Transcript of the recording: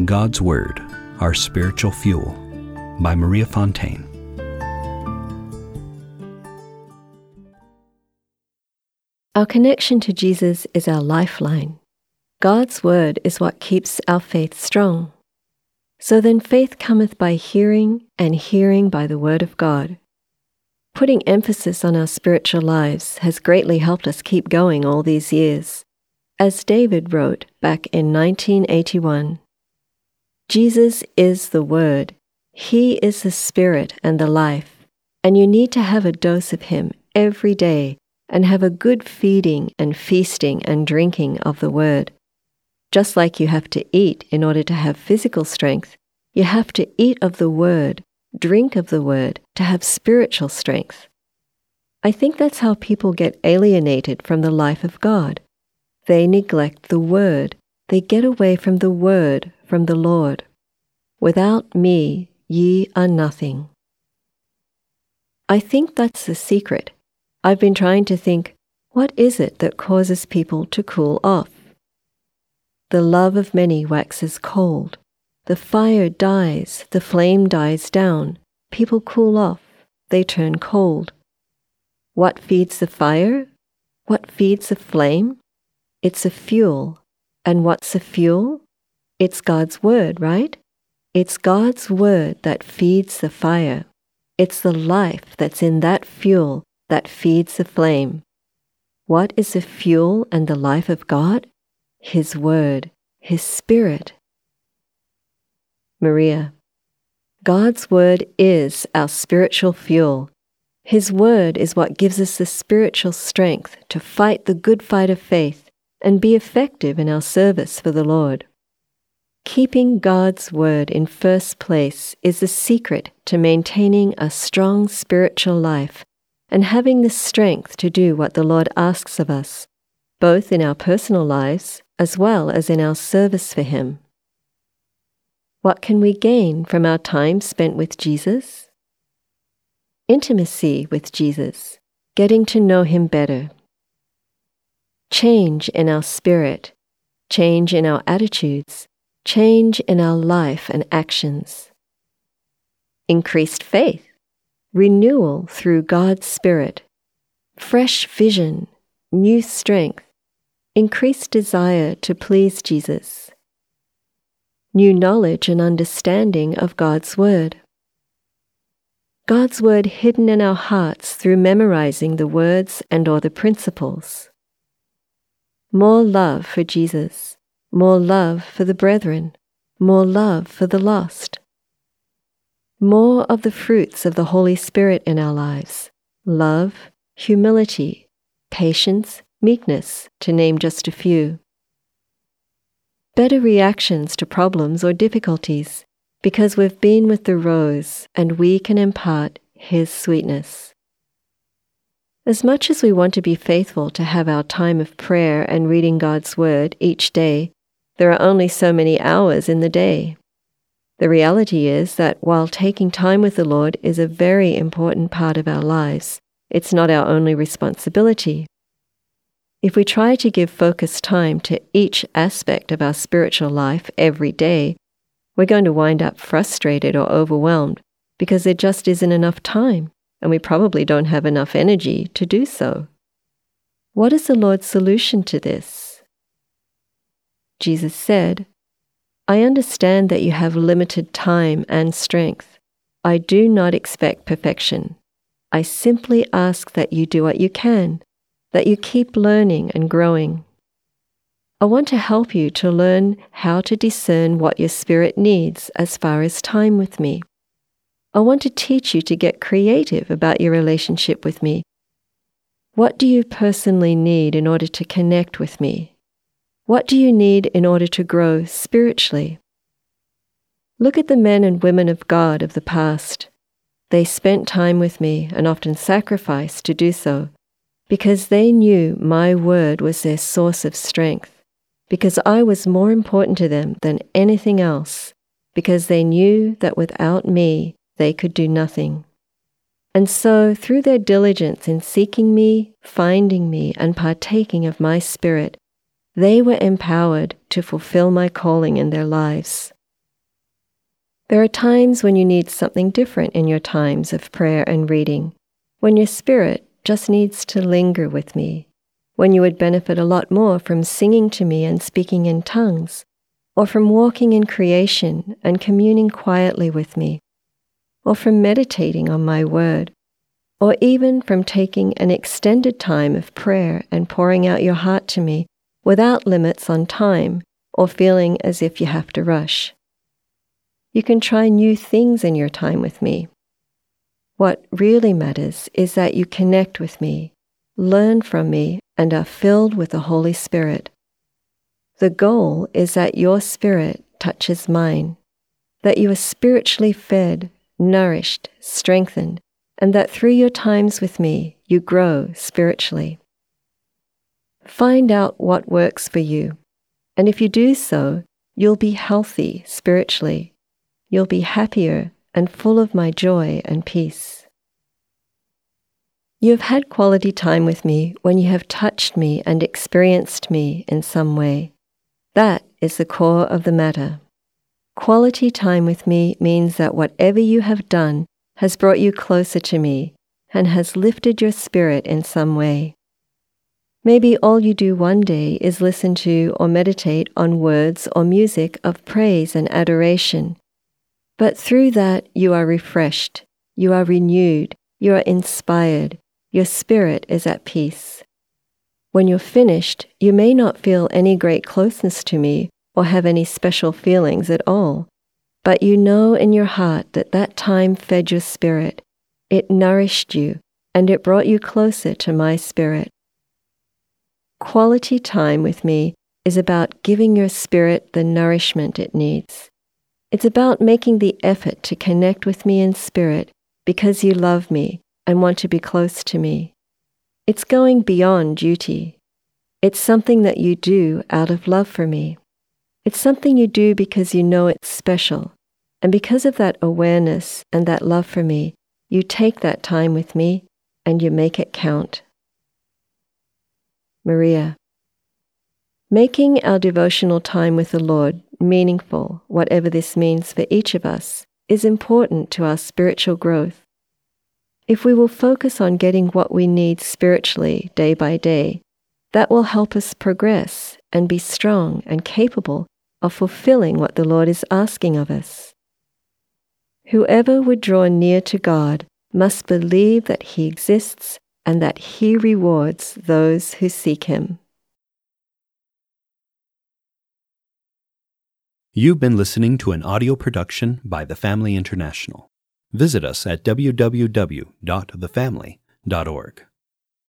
God's Word, Our Spiritual Fuel, by Maria Fontaine. Our connection to Jesus is our lifeline. God's Word is what keeps our faith strong. So then faith cometh by hearing, and hearing by the Word of God. Putting emphasis on our spiritual lives has greatly helped us keep going all these years. As David wrote back in 1981, Jesus is the Word. He is the Spirit and the life, and you need to have a dose of Him every day and have a good feeding and feasting and drinking of the Word. Just like you have to eat in order to have physical strength, you have to eat of the Word, drink of the Word, to have spiritual strength. I think that's how people get alienated from the life of God. They neglect the Word. They get away from the Word from the Lord. Without me, ye are nothing. I think that's the secret. I've been trying to think, what is it that causes people to cool off? The love of many waxes cold. The fire dies, the flame dies down. People cool off, they turn cold. What feeds the fire? What feeds the flame? It's a fuel. And what's a fuel? It's God's Word, right? It's God's Word that feeds the fire. It's the life that's in that fuel that feeds the flame. What is the fuel and the life of God? His Word, His Spirit. Maria, God's Word is our spiritual fuel. His Word is what gives us the spiritual strength to fight the good fight of faith and be effective in our service for the Lord. Keeping God's Word in first place is the secret to maintaining a strong spiritual life and having the strength to do what the Lord asks of us, both in our personal lives as well as in our service for Him. What can we gain from our time spent with Jesus? Intimacy with Jesus, getting to know Him better. Change in our spirit, change in our attitudes, change in our life and actions. Increased faith, renewal through God's Spirit, fresh vision, new strength, increased desire to please Jesus, new knowledge and understanding of God's Word. God's Word hidden in our hearts through memorizing the words and/or the principles. More love for Jesus, more love for the brethren, more love for the lost. More of the fruits of the Holy Spirit in our lives: love, humility, patience, meekness, to name just a few. Better reactions to problems or difficulties, because we've been with the rose and we can impart His sweetness. As much as we want to be faithful to have our time of prayer and reading God's Word each day, there are only so many hours in the day. The reality is that while taking time with the Lord is a very important part of our lives, it's not our only responsibility. If we try to give focused time to each aspect of our spiritual life every day, we're going to wind up frustrated or overwhelmed because there just isn't enough time, and we probably don't have enough energy to do so. What is the Lord's solution to this? Jesus said, I understand that you have limited time and strength. I do not expect perfection. I simply ask that you do what you can, that you keep learning and growing. I want to help you to learn how to discern what your spirit needs as far as time with me. I want to teach you to get creative about your relationship with me. What do you personally need in order to connect with me? What do you need in order to grow spiritually? Look at the men and women of God of the past. They spent time with me and often sacrificed to do so, because they knew my word was their source of strength, because I was more important to them than anything else, because they knew that without me they could do nothing. And so, through their diligence in seeking me, finding me, and partaking of my spirit, they were empowered to fulfill my calling in their lives. There are times when you need something different in your times of prayer and reading, when your spirit just needs to linger with me, when you would benefit a lot more from singing to me and speaking in tongues, or from walking in creation and communing quietly with me, or from meditating on my word, or even from taking an extended time of prayer and pouring out your heart to me without limits on time or feeling as if you have to rush. You can try new things in your time with me. What really matters is that you connect with me, learn from me, and are filled with the Holy Spirit. The goal is that your spirit touches mine, that you are spiritually fed, nourished, strengthened, and that through your times with me, you grow spiritually. Find out what works for you, and if you do so, you'll be healthy spiritually. You'll be happier and full of my joy and peace. You have had quality time with me when you have touched me and experienced me in some way. That is the core of the matter. Quality time with me means that whatever you have done has brought you closer to me and has lifted your spirit in some way. Maybe all you do one day is listen to or meditate on words or music of praise and adoration. But through that you are refreshed, you are renewed, you are inspired, your spirit is at peace. When you're finished, you may not feel any great closeness to me or have any special feelings at all, but you know in your heart that that time fed your spirit, it nourished you, and it brought you closer to my spirit. Quality time with me is about giving your spirit the nourishment it needs. It's about making the effort to connect with me in spirit because you love me and want to be close to me. It's going beyond duty. It's something that you do out of love for me. It's something you do because you know it's special, and because of that awareness and that love for me, you take that time with me and you make it count. Maria. Making our devotional time with the Lord meaningful, whatever this means for each of us, is important to our spiritual growth. If we will focus on getting what we need spiritually day by day, that will help us progress and be strong and capable of fulfilling what the Lord is asking of us. Whoever would draw near to God must believe that He exists and that He rewards those who seek Him. You've been listening to an audio production by The Family International. Visit us at www.thefamily.org.